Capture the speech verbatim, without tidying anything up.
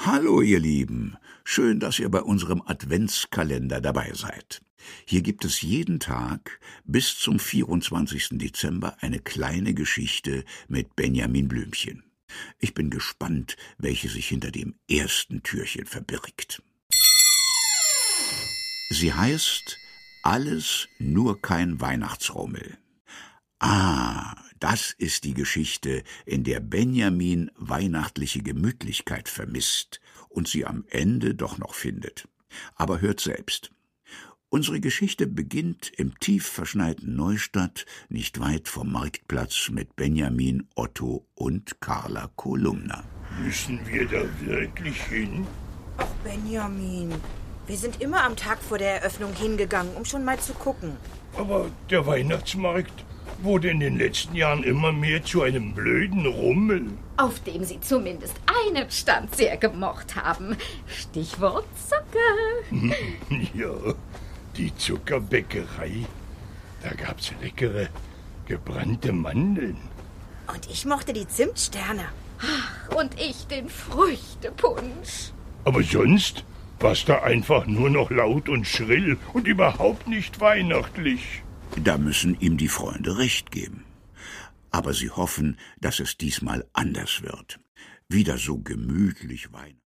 Hallo, ihr Lieben. Schön, dass ihr bei unserem Adventskalender dabei seid. Hier gibt es jeden Tag bis zum vierundzwanzigsten Dezember eine kleine Geschichte mit Benjamin Blümchen. Ich bin gespannt, welche sich hinter dem ersten Türchen verbirgt. Sie heißt »Alles nur kein Weihnachtsrummel«. Ah, das ist die Geschichte, in der Benjamin weihnachtliche Gemütlichkeit vermisst und sie am Ende doch noch findet. Aber hört selbst. Unsere Geschichte beginnt im tief verschneiten Neustadt, nicht weit vom Marktplatz, mit Benjamin, Otto und Carla Kolumna. Müssen wir da wirklich hin? Ach, Benjamin, wir sind immer am Tag vor der Eröffnung hingegangen, um schon mal zu gucken. Aber der Weihnachtsmarkt wurde in den letzten Jahren immer mehr zu einem blöden Rummel. Auf dem Sie zumindest einen Stand sehr gemocht haben. Stichwort Zucker. Ja, die Zuckerbäckerei. Da gab's leckere, gebrannte Mandeln. Und ich mochte die Zimtsterne. Ach, und ich den Früchtepunsch. Aber sonst war's da einfach nur noch laut und schrill und überhaupt nicht weihnachtlich. Da müssen ihm die Freunde recht geben. Aber sie hoffen, dass es diesmal anders wird. Wieder so gemütlich Weihnachten.